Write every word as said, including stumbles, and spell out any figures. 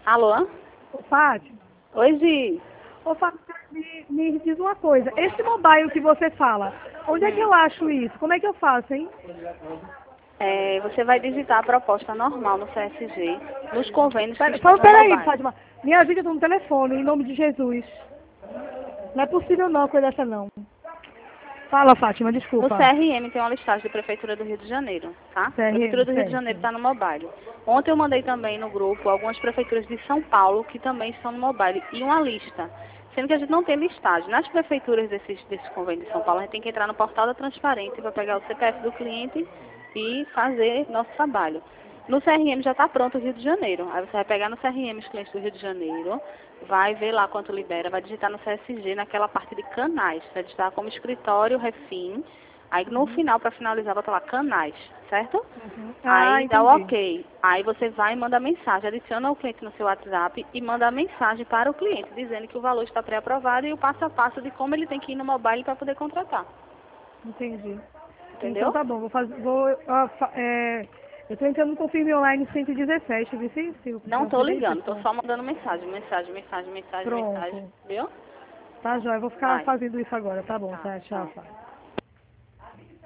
Alô? Ô, Fátima. Oi, Gi. Ô, Fátima, me, me diz uma coisa. Esse mobile que você fala, onde é que eu acho isso? Como é que eu faço, hein? É, você vai digitar a proposta normal no C S G, nos convênios que Pera, estão só no peraí, mobile. Fátima. Me ajuda no telefone, em nome de Jesus. Não é possível não, coisa dessa não. Fala, Fátima, No desculpa. C R M tem uma listagem da Prefeitura do Rio de Janeiro, tá? C R Prefeitura M, do Rio de Janeiro certo. está no mobile. Ontem eu mandei também no grupo algumas prefeituras de São Paulo que também estão no mobile e uma lista. Sendo que a gente não tem listagem. Nas prefeituras desses, desses convênios de São Paulo, a gente tem que entrar no portal da transparência para pegar o C P F do cliente e fazer nosso trabalho. No C R M já está pronto o Rio de Janeiro. Aí você vai pegar no C R M os clientes do Rio de Janeiro, vai ver lá quanto libera, vai digitar no C S G naquela parte de canais. Vai digitar como escritório, refim. Aí no final, para finalizar, bota lá canais, certo? Uhum. Ah, Aí dá o entendi. ok. Aí você vai e manda a mensagem, adiciona o cliente no seu WhatsApp e manda a mensagem para o cliente, dizendo que o valor está pré-aprovado e o passo a passo de como ele tem que ir no mobile para poder contratar. Entendi. Então Entendeu? tá bom, vou fazer. Vou, ah, fa- é, eu tô entrando no Confirme Online cento e dezessete, viu? Se, se, Não pra estou saber isso, ligando, estou pessoal. só mandando mensagem, mensagem, mensagem, mensagem, mensagem. Pronto. Viu? Tá, Jó, eu vou ficar Vai. fazendo isso agora. Tá bom, Tá, tá? Tchau, tchau. Fátima.